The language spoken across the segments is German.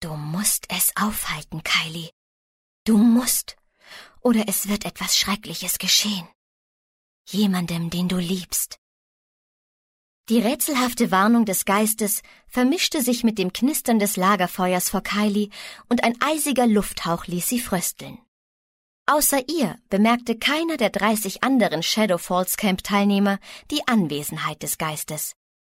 »Du musst es aufhalten, Kylie. Du musst, oder es wird etwas Schreckliches geschehen. Jemandem, den du liebst.« Die rätselhafte Warnung des Geistes vermischte sich mit dem Knistern des Lagerfeuers vor Kylie und ein eisiger Lufthauch ließ sie frösteln. Außer ihr bemerkte keiner der 30 anderen Shadow Falls Camp-Teilnehmer die Anwesenheit des Geistes.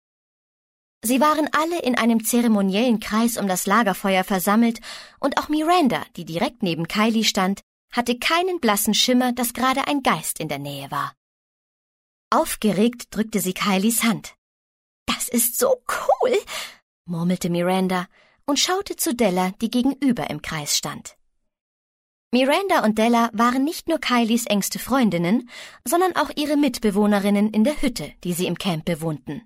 Sie waren alle in einem zeremoniellen Kreis um das Lagerfeuer versammelt und auch Miranda, die direkt neben Kylie stand, hatte keinen blassen Schimmer, dass gerade ein Geist in der Nähe war. Aufgeregt drückte sie Kylies Hand. »Das ist so cool«, murmelte Miranda und schaute zu Della, die gegenüber im Kreis stand. Miranda und Della waren nicht nur Kylies engste Freundinnen, sondern auch ihre Mitbewohnerinnen in der Hütte, die sie im Camp bewohnten.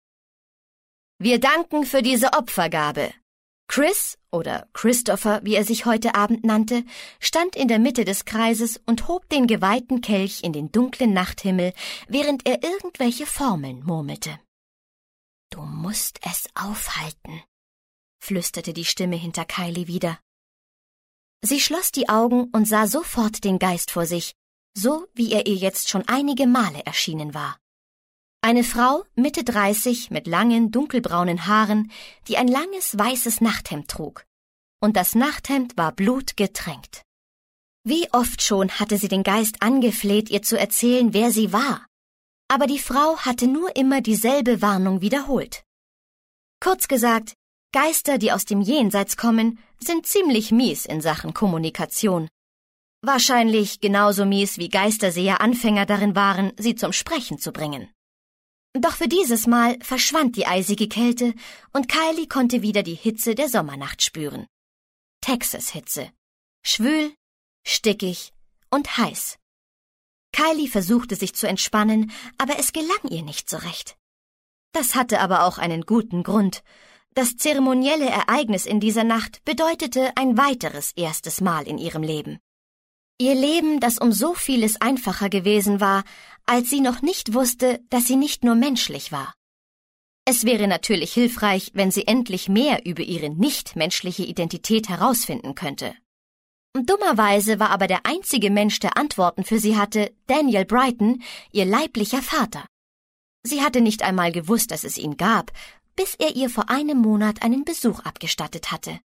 »Wir danken für diese Opfergabe.« Chris, oder Christopher, wie er sich heute Abend nannte, stand in der Mitte des Kreises und hob den geweihten Kelch in den dunklen Nachthimmel, während er irgendwelche Formeln murmelte. »Du musst es aufhalten«, flüsterte die Stimme hinter Kylie wieder. Sie schloss die Augen und sah sofort den Geist vor sich, so wie er ihr jetzt schon einige Male erschienen war. Eine Frau, Mitte 30, mit langen, dunkelbraunen Haaren, die ein langes, weißes Nachthemd trug. Und das Nachthemd war blutgetränkt. Wie oft schon hatte sie den Geist angefleht, ihr zu erzählen, wer sie war. Aber die Frau hatte nur immer dieselbe Warnung wiederholt. Kurz gesagt, Geister, die aus dem Jenseits kommen, sind ziemlich mies in Sachen Kommunikation. Wahrscheinlich genauso mies wie Geisterseher-Anfänger darin waren, sie zum Sprechen zu bringen. Doch für dieses Mal verschwand die eisige Kälte und Kylie konnte wieder die Hitze der Sommernacht spüren. Texas-Hitze. Schwül, stickig und heiß. Kylie versuchte sich zu entspannen, aber es gelang ihr nicht so recht. Das hatte aber auch einen guten Grund. Das zeremonielle Ereignis in dieser Nacht bedeutete ein weiteres erstes Mal in ihrem Leben. Ihr Leben, das um so vieles einfacher gewesen war, als sie noch nicht wusste, dass sie nicht nur menschlich war. Es wäre natürlich hilfreich, wenn sie endlich mehr über ihre nichtmenschliche Identität herausfinden könnte. Dummerweise war aber der einzige Mensch, der Antworten für sie hatte, Daniel Brighton, ihr leiblicher Vater. Sie hatte nicht einmal gewusst, dass es ihn gab, bis er ihr vor einem Monat einen Besuch abgestattet hatte.